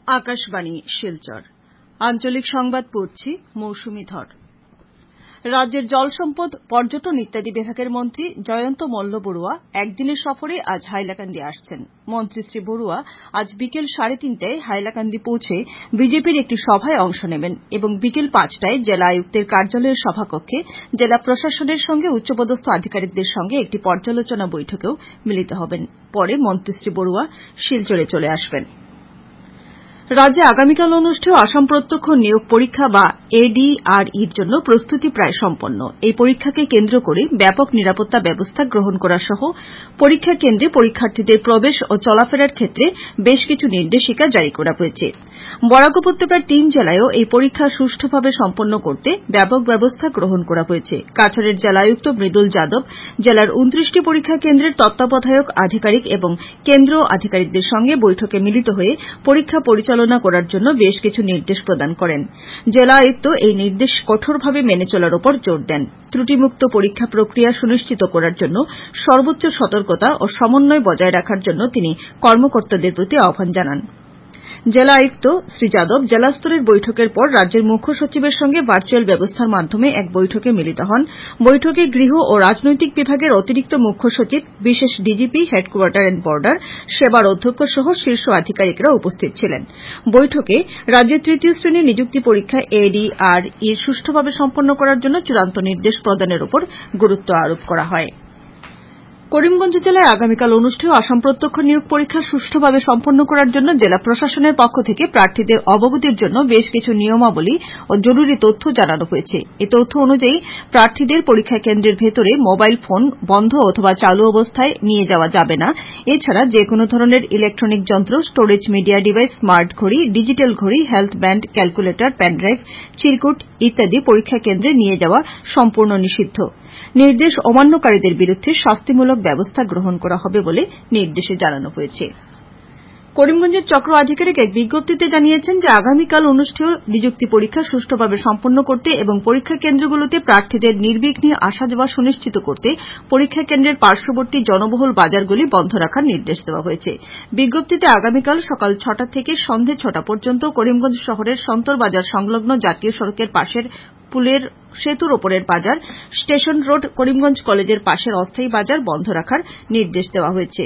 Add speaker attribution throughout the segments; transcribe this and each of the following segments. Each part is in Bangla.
Speaker 1: আকাশবাণী শিলচর আঞ্চলিক সংবাদ পড়ছি মৌসুমী ধর। রাজ্যের জল সম্পদ পর্যটন ইত্যাদি বিভাগের মন্ত্রী জয়ন্ত মল্ল বড়ুয়া একদিনের সফরে আজ হাইলাকান্দি আসছেন। মন্ত্রী শ্রী বড়ুয়া আজ বিকেল 3:30টায় হাইলাকান্দি পৌঁছে বিজেপির একটি সভায় অংশ নেবেন এবং বিকেল 5টায় জেলা আয়ুক্তের কার্যালয়ের সভাকক্ষে জেলা প্রশাসনের সঙ্গে উচ্চপদস্থ আধিকারিকদের সঙ্গে একটি পর্যালোচনা বৈঠকেও মিলিত হবেন। পরে মন্ত্রী শ্রী বড়ুয়া শিলচরে চলে আসবেন। রাজ্যে আগামীকাল অনুষ্ঠেয় আসাম প্রত্যক্ষ নিয়োগ পরীক্ষা বা এডিআরইর জন্য প্রস্তুতি প্রায় সম্পন্ন। এই পরীক্ষাকে কেন্দ্র করে ব্যাপক নিরাপত্তা ব্যবস্থা গ্রহণ করা সহ পরীক্ষা কেন্দ্রে পরীক্ষার্থীদের প্রবেশ ও চলাফেরার ক্ষেত্রে বেশ কিছু নির্দেশিকা জারি করা হয়েছে। বরাক উপত্যকার 3 জেলায়ও এই পরীক্ষা সুষ্ঠুভাবে সম্পন্ন করতে ব্যাপক ব্যবস্থা গ্রহণ করা হয়েছে। কাছাড়ের জেলা আয়ুক্ত মৃদুল যাদব জেলার 29টি পরীক্ষা কেন্দ্রের তত্ত্বাবধায়ক আধিকারিক এবং কেন্দ্রীয় আধিকারিকদের সঙ্গে বৈঠকে মিলিত হয়ে পরীক্ষা পরিচালনা করার জন্য বেশ কিছু নির্দেশ প্রদান করেন। জেলা আয়ুক্ত এই নির্দেশ কঠোরভাবে মেনে চলার উপর জোর দেন। ত্রুটিমুক্ত পরীক্ষা প্রক্রিয়া সুনিশ্চিত করার জন্য সর্বোচ্চ সতর্কতা ও সমন্বয় বজায় রাখার জন্য তিনি কর্মকর্তাদের প্রতি আহ্বান জানান। জেলা আয়ুক্ত শ্রী যাদব জেলাস্তরের বৈঠকের পর রাজ্যের মুখ্য সচিবের সঙ্গে ভার্চুয়াল ব্যবস্থার মাধ্যমে এক বৈঠকে মিলিত হন। বৈঠকে গৃহ ও রাজনৈতিক বিভাগের অতিরিক্ত মুখ্য সচিব, বিশেষ ডিজিপি, হেডকোয়ার্টার এন্ড বর্ডার, সেবার অধ্যক্ষ সহ শীর্ষ আধিকারিকরা উপস্থিত ছিলেন। বৈঠকে রাজ্যের 3য় শ্রেণীর নিযুক্তি পরীক্ষা এডিআরইর সুষ্ঠুভাবে সম্পন্ন করার জন্য চূড়ান্ত নির্দেশ প্রদানের উপর গুরুত্ব আরোপ করা হয়। করিমগঞ্জ জেলায় আগামীকাল অনুষ্ঠেয় আসাম প্রত্যক্ষ নিয়োগ পরীক্ষা সুষ্ঠুভাবে সম্পন্ন করার জন্য জেলা প্রশাসনের পক্ষ থেকে প্রার্থীদের অবগতির জন্য বেশ কিছু নিয়মাবলী ও জরুরি তথ্য জানানো হয়েছে। এই তথ্য অনুযায়ী প্রার্থীদের পরীক্ষা কেন্দ্রের ভেতরে মোবাইল ফোন বন্ধ অথবা চালু অবস্থায় নিয়ে যাওয়া যাবে না। এছাড়া যেকোনো ধরনের ইলেকট্রনিক যন্ত্র, স্টোরেজ মিডিয়া ডিভাইস, স্মার্ট ঘড়ি, ডিজিটাল ঘড়ি, হেলথ ব্যান্ড, ক্যালকুলেটর, পেনড্রাইভ, চিরকুট ইত্যাদি পরীক্ষা কেন্দ্রে নিয়ে যাওয়া সম্পূর্ণ নিষিদ্ধ। নির্দেশ অমান্যকারীদের বিরুদ্ধে শাস্তিমূলক ব্যবস্থা গ্রহণ করা হবে বলে নির্দেশে জানানো হয়েছে। করিমগঞ্জের চক্র আধিকারিক এক বিজ্ঞপ্তিতে জানিয়েছেন যে আগামীকাল অনুষ্ঠেয় নিযুক্তি পরীক্ষা সুষ্ঠুভাবে সম্পন্ন করতে এবং পরীক্ষা কেন্দ্রগুলোতে প্রার্থীদের নির্বিঘ্নে আসা যাওয়া সুনিশ্চিত করতে পরীক্ষা কেন্দ্রের পার্শ্ববর্তী জনবহুল বাজারগুলি বন্ধ রাখার নির্দেশ দেওয়া হয়েছে। বিজ্ঞপ্তিতে আগামীকাল সকাল 6টা থেকে সন্ধে 6টা পর্যন্ত করিমগঞ্জ শহরের সন্তর বাজার সংলগ্ন জাতীয় সড়কের পাশের পুলের সেতুর ওপরের বাজার, স্টেশন রোড, করিমগঞ্জ কলেজের পাশের অস্থায়ী বাজার বন্ধ রাখার নির্দেশ দেওয়া হয়েছে।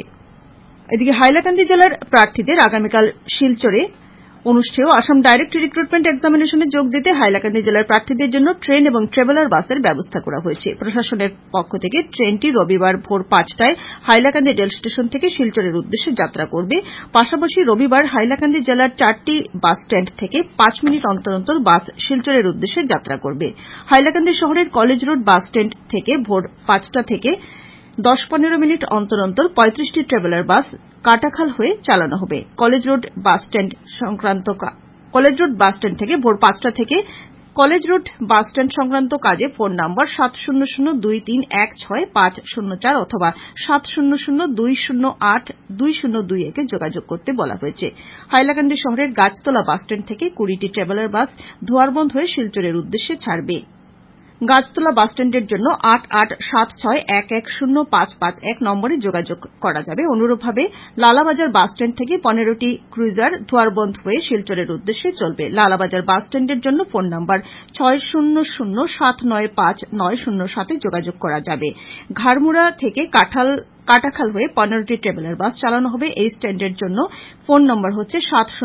Speaker 1: এদিকে হাইলাকান্দি জেলার প্রার্থীদের আগামীকাল শিলচরে অনুষ্ঠেয় আসাম ডাইরেক্ট রিক্রুটমেন্ট এক্সামিনেশনে যোগ দিতে হাইলাকান্দি জেলার প্রার্থীদের জন্য ট্রেন এবং ট্রাভেলার বাসের ব্যবস্থা করা হয়েছে। প্রশাসনের পক্ষ থেকে ট্রেনটি রবিবার ভোর 5টায় হাইলাকান্দি রেল স্টেশন থেকে শিলচরের উদ্দেশ্যে যাত্রা করবে। পাশাপাশি রবিবার হাইলাকান্দি জেলার 4টি বাস স্ট্যান্ড থেকে 5 মিনিট অন্তর অন্তর বাস শিলচরের উদ্দেশ্যে যাত্রা করবে। হাইলাকান্দি শহরের কলেজ রোড বাস স্ট্যান্ড থেকে ভোর 5টা থেকে 10-15 মিনিট অন্তর অন্তর 35টি ট্রাভেলার বাস কাটাখাল হয়ে চালানো হবে। কলেজ রোড বাস স্ট্যান্ড থেকে ভোর 5টা থেকে কলেজ রোড বাস স্ট্যান্ড সংক্রান্ত কাজে ফোন নম্বর 7002316504 অথবা 7002082021 এ যোগাযোগ করতে বলা হয়েছে। হাইলাকান্দি শহরের গাছতলা বাস স্ট্যান্ড থেকে 20টি ট্রাভেলার বাস ধোয়ারবন্দ হয়ে শিলচরের উদ্দেশ্যে ছাড়বে। গাছতলা বাস স্ট্যান্ডের জন্য 8876110551 নম্বরে যোগাযোগ করা যাবে। অনুরূপভাবে লালাবাজার বাস স্ট্যান্ড থেকে 15টি ক্রুজার ধোয়ারবন্দ হয়ে শিলচরের উদ্দেশ্যে চলবে। লালাবাজার বাস স্ট্যান্ডের জন্য ফোন নম্বর 6007959007 যোগাযোগ করা যাবে। ঘাড়মুড়া থেকে কাটাখাল হয়ে 15টি ট্রাভেলার বাস চালানো হবে। এই স্ট্যান্ডের জন্য ফোন নম্বর হচ্ছে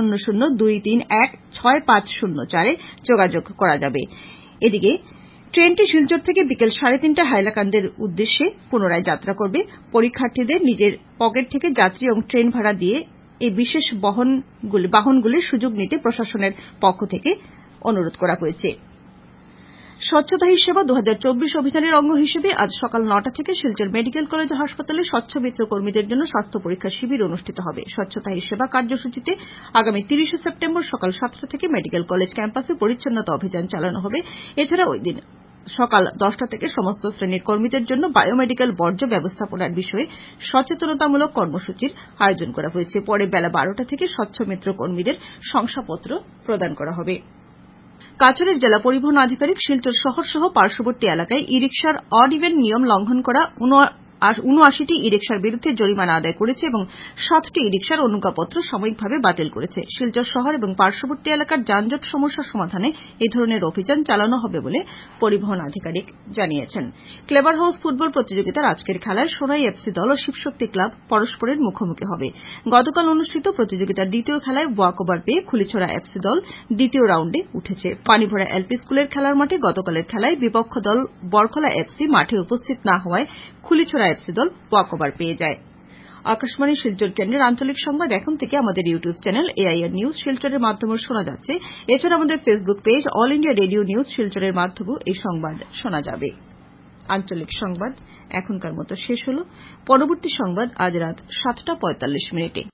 Speaker 1: 7002316504 যোগাযোগ করা যাবে। এদিকে ট্রেনটি শিলচর থেকে বিকেল 3:30টায় হাইলাকান্দির উদ্দেশ্যে পুনরায় যাত্রা করবে। পরীক্ষার্থীদের নিজের পকেট থেকে যাত্রী এবং ট্রেন ভাড়া দিয়ে এই বিশেষ বাহনগুলির সুযোগ নিতে প্রশাসনের পক্ষ থেকে অনুরোধ করা হয়েছে। স্বচ্ছতা হি সেবা 2024 অভিযানের অঙ্গ হিসেবে আজ সকাল 9টা থেকে শিলচর মেডিকেল কলেজ ও হাসপাতালে স্বচ্ছ মিত্র কর্মীদের জন্য স্বাস্থ্য পরীক্ষা শিবির অনুষ্ঠিত হবে। স্বচ্ছতা হি সেবা কার্যসূচিতে আগামী 30 সেপ্টেম্বর সকাল 7টা থেকে মেডিকেল কলেজ ক্যাম্পাসে পরিচ্ছন্নতা অভিযান চালানো হবে। এছাড়া ওই দিন সকাল 10টা থেকে সমস্ত শ্রেণীর কর্মীদের জন্য বায়োমেডিক্যাল বর্জ্য ব্যবস্থাপনার বিষয়ে সচেতনতামূলক কর্মসূচির আয়োজন করা হয়েছে। পরে বেলা 12টা থেকে স্বচ্ছ মিত্র কর্মীদের শংসাপত্র প্রদান করা হবে। কাছাড়ের জেলা পরিবহন আধিকারিক শিলচর শহর সহ পার্শ্ববর্তী এলাকায় ই রিকশার অড ইভেন নিয়ম লঙ্ঘন করা 79টি ই-রিকশার বিরুদ্ধে জরিমানা আদায় করেছে এবং 7টি ই-রিকশার অনুজ্ঞাপত্র সাময়িকভাবে বাতিল করেছে। শিলচর শহর এবং পার্শ্ববর্তী এলাকার যানজট সমস্যা সমাধানে এই ধরনের অভিযান চালানো হবে বলে পরিবহন আধিকারিক জানিয়েছেন। ক্লেভার হাউস ফুটবল প্রতিযোগিতার আজকের খেলায় সোনাই এফসি দল ও শিবশক্তি ক্লাব পরস্পরের মুখোমুখি হবে। গতকাল অনুষ্ঠিত প্রতিযোগিতার দ্বিতীয় খেলায় ওয়াকওভার পেয়ে খুলিছড়া এফসি দল দ্বিতীয় রাউন্ডে উঠেছে। পানিভরা এলপি স্কুলের খেলার মাঠে গতকালের খেলায় বিপক্ষ দল বরখলা এফসি মাঠে উপস্থিত না হওয়ায় খুলিছড়া এফসি দল ওয়াকওভার পেয়ে যায়। আকাশবাণী শিলচর কেন্দ্রের আঞ্চলিক সংবাদ এখন থেকে আমাদের ইউটিউব চ্যানেল এআইআর নিউজ শিলচরের মাধ্যমে শোনা যাচ্ছে। এছাড়া আমাদের Facebook page All India Radio News শিলচরের মাধ্যমেও এই সংবাদ শোনা যাবে। আঞ্চলিক সংবাদ এখনকার মতো শেষ হল। পরবর্তী সংবাদ আজ রাত 7:45 মিনিটে।